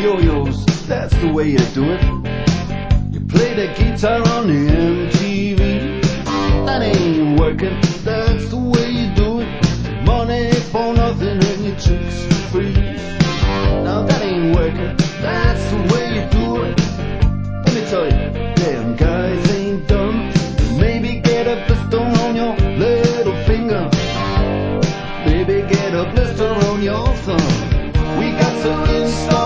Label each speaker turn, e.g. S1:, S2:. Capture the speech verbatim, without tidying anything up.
S1: yo-yos, that's the way you do it. You play the guitar on the M T V. That ain't working, that's the way you do it. Money for nothing and your chicks for free. Now that ain't working, that's the way you do it. Let me tell you, damn guys ain't dumb. Maybe get a blister on your little finger. Maybe get a blister on your thumb. We got to install